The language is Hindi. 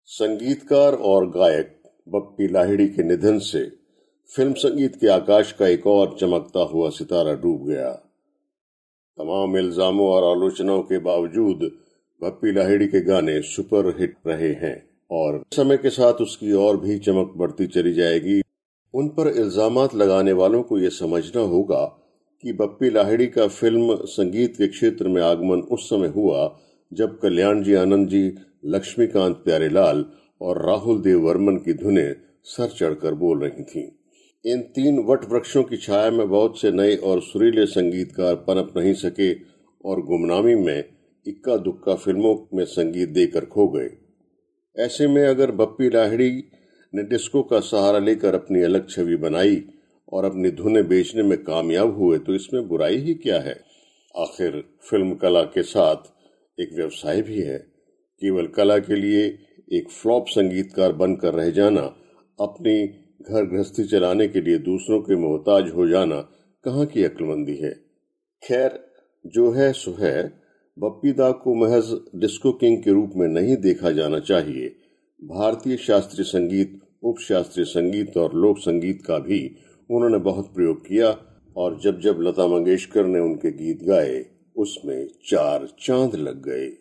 संगीतकार और गायक बप्पी लाहिड़ी के निधन से फिल्म संगीत के आकाश का एक और चमकता हुआ सितारा डूब गया। तमाम इल्जामों और आलोचनाओं के बावजूद बप्पी लाहिड़ी के गाने सुपर हिट रहे हैं और समय के साथ उसकी और भी चमक बढ़ती चली जाएगी। उन पर इल्जामात लगाने वालों को यह समझना होगा कि बप्पी लाहिड़ी का फिल्म संगीत के क्षेत्र में आगमन उस समय हुआ जब कल्याण जी आनंद जी, लक्ष्मीकांत प्यारेलाल और राहुल देव वर्मन की धुनें सर चढ़कर बोल रही थीं। इन तीन वट वृक्षों की छाया में बहुत से नए और सुरीले संगीतकार पनप नहीं सके और गुमनामी में इक्का दुक्का फिल्मों में संगीत देकर खो गए। ऐसे में अगर बप्पी लाहिड़ी ने डिस्को का सहारा लेकर अपनी अलग छवि बनाई और अपनी धुनें बेचने में कामयाब हुए तो इसमें बुराई ही क्या है। आखिर फिल्म कला के साथ एक व्यवसाय भी है। केवल कला के लिए एक फ्लॉप संगीतकार बनकर रह जाना, अपनी घर गृहस्थी चलाने के लिए दूसरों के मोहताज हो जाना कहाँ की अक्लमंदी है। खैर, जो है सो है। बप्पी दा को महज डिस्को किंग के रूप में नहीं देखा जाना चाहिए। भारतीय शास्त्रीय संगीत, उपशास्त्रीय संगीत और लोक संगीत का भी उन्होंने बहुत प्रयोग किया और जब जब लता मंगेशकर ने उनके गीत गाए उसमें चार चांद लग गए।